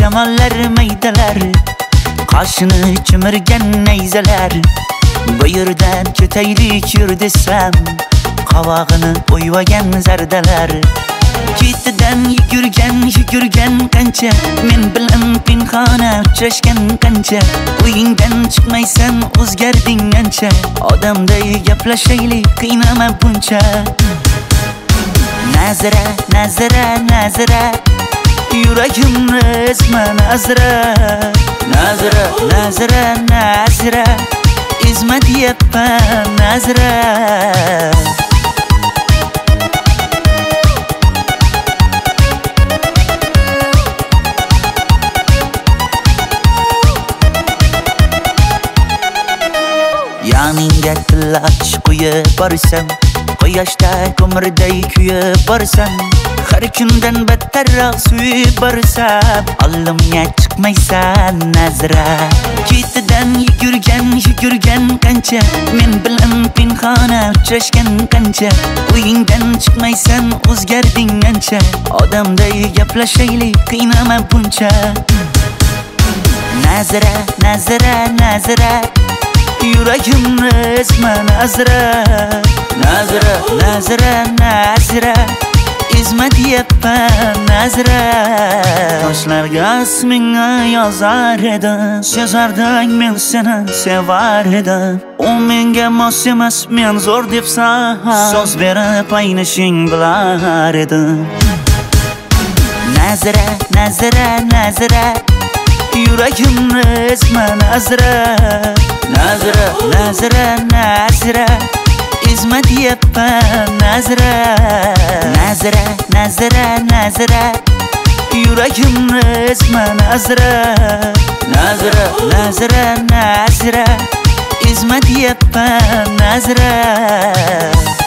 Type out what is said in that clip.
shamollar maydalar, qoshini chimirgan nayzalar. Bu yerdan ketaylik yur desam, qovog'ini o'yvagan zardalar. Ketidan yugurgan qancha, men bilan pinhona uchrashgan qancha. Uyingdan chiqmaysan, o'zgarding ancha. Odamday gaplashaylik, qiynama buncha. Nazira, nazira, nazira, yuragimni ezma nazira. Nazira, nazira, nazira, ezma deyapman nazira. Yaningga tillash qo'yib borsam, quyoshda ko'mirday kuyib borsam, har kundan battarroq suyib borsam, oldimga chiqmaysan nazira. Ketidan yugurgan qancha, men bilan pinhona uchrashgan qancha. Uyingdan chiqmaysan, o'zgarding ancha. Odamday gaplashaylik, qiynama buncha. Nazira, nazira, nazira, yuragimni ezma nazira. Nazira, nazira, nazira, ezma deyapman nazira. Toshlarga ismingni yozar edim, sezardim men seni sevar edim. U menga mos emas, men zo'r debsan, so'z berib aynishing bilar edim. Nazira, nazira, nazira, yuragimni ezma nazira. Nazira, nazira, nazira, ezma deyapman nazira. Nazira, nazira, nazira, yuragimni ezma nazira. Nazira, nazira, nazira, ezma deyapman nazira.